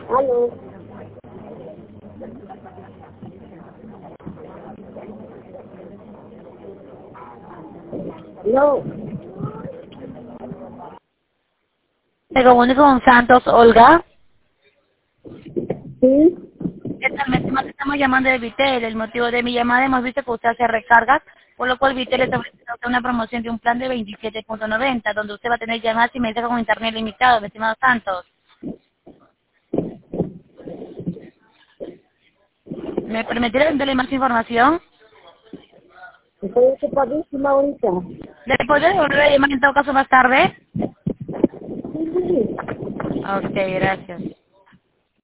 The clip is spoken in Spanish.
Aló. No. Me comunico con Santos, Olga. Sí. Exactamente, estamos llamando de Vitel. El motivo de mi llamada, hemos visto que usted hace recargas, por lo cual Vitel está ofreciendo una promoción de un plan de 27.90, donde usted va a tener llamadas y mensajes con internet limitado, mi estimado Santos. ¿Me permitirá darle más información? Estoy ocupadísima ahorita. ¿Le podré volver a llamar en todo caso más tarde? Sí, sí. Ok, gracias.